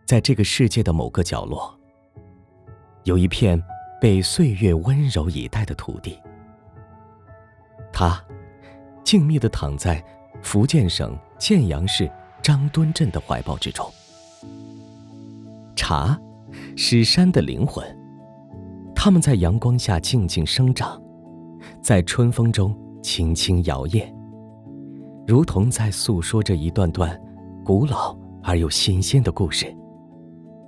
在这个世界的某个角落，有一片被岁月温柔以待的土地。他静谧地躺在福建省建阳市张墩镇的怀抱之中。茶是山的灵魂，它们在阳光下静静生长，在春风中轻轻摇曳，如同在诉说着一段段古老而又新鲜的故事。